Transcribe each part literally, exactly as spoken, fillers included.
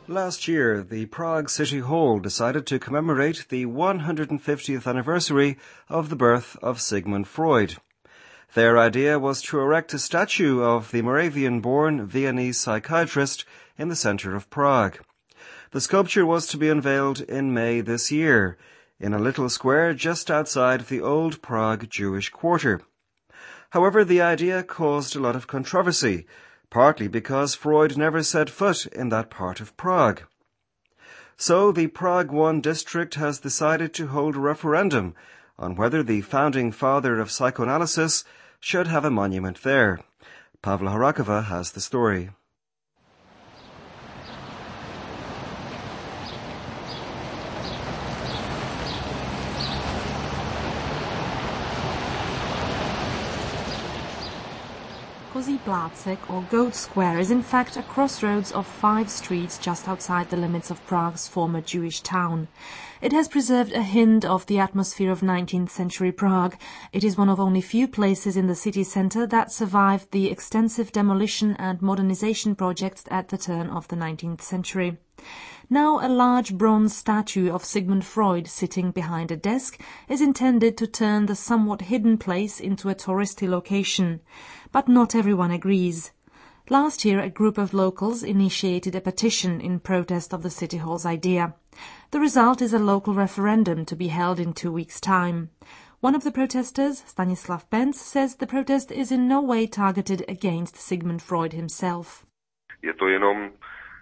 Last year, the Prague City Hall decided to commemorate the one hundred fiftieth anniversary of the birth of Sigmund Freud. Their idea was to erect a statue of the Moravian-born Viennese psychiatrist in the centre of Prague. The sculpture was to be unveiled in May this year, in a little square just outside the old Prague Jewish quarter. However, the idea caused a lot of controversy, partly because Freud never set foot in that part of Prague. So the Prague one district has decided to hold a referendum on whether the founding father of psychoanalysis should have a monument there. Pavla Horakova has the story. Kozí Plácek, or Goat Square, is in fact a crossroads of five streets just outside the limits of Prague's former Jewish town. It has preserved a hint of the atmosphere of nineteenth century Prague. It is one of only few places in the city centre that survived the extensive demolition and modernization projects at the turn of the nineteenth century. Now a large bronze statue of Sigmund Freud sitting behind a desk is intended to turn the somewhat hidden place into a touristy location. But not everyone agrees. Last year a group of locals initiated a petition in protest of the City Hall's idea. The result is a local referendum to be held in two weeks' time. One of the protesters, Stanislav Benz, says the protest is in no way targeted against Sigmund Freud himself. Je to jenom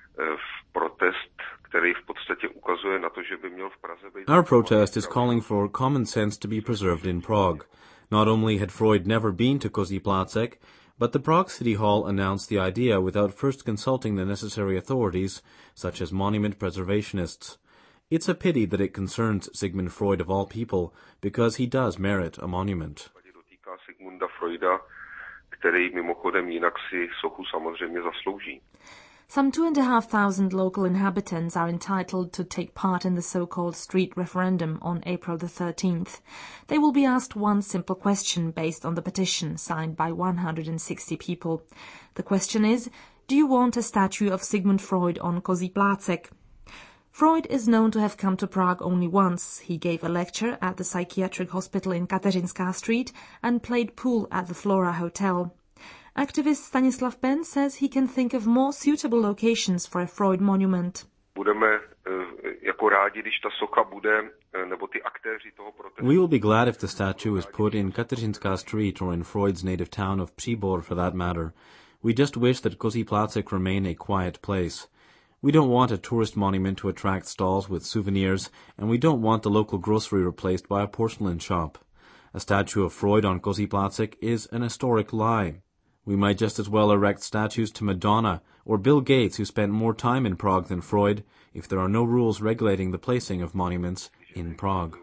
protest, který v podstatě ukazuje na to, že by měl v Praze být. Our protest is calling for common sense to be preserved in Prague. Not only had Freud never been to Kozí Plácek, but the Prague City Hall announced the idea without first consulting the necessary authorities, such as monument preservationists. It's a pity that it concerns Sigmund Freud of all people, because he does merit a monument. Dotýká Sigmunda Freuda, který mimochodem jinak si sochu samozřejmě zaslouží. Some two and a half thousand local inhabitants are entitled to take part in the so-called street referendum on April the thirteenth. They will be asked one simple question based on the petition signed by one hundred sixty people. The question is, do you want a statue of Sigmund Freud on Kozí Plácek? Freud is known to have come to Prague only once. He gave a lecture at the psychiatric hospital in Kateřinská Street and played pool at the Flora Hotel. Activist Stanislav Benz says he can think of more suitable locations for a Freud monument. Budeme jako rádi, když ta socha bude, nebo ty aktéři toho protestu. We will be glad if the statue is put in Kateřinská Street or in Freud's native town of Příbor for that matter. We just wish that Kozí Plácek remain a quiet place. We don't want a tourist monument to attract stalls with souvenirs, and we don't want the local grocery replaced by a porcelain shop. A statue of Freud on Kozí Plácek is an historic lie. We might just as well erect statues to Madonna or Bill Gates, who spent more time in Prague than Freud, if there are no rules regulating the placing of monuments in Prague.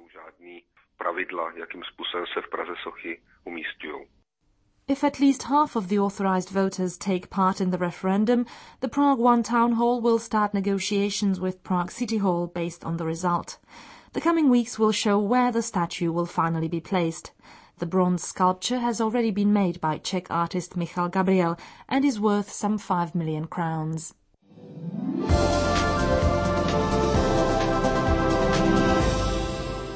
If at least half of the authorized voters take part in the referendum, the Prague One Town Hall will start negotiations with Prague City Hall based on the result. The coming weeks will show where the statue will finally be placed. The bronze sculpture has already been made by Czech artist Michal Gabriel and is worth some five million crowns.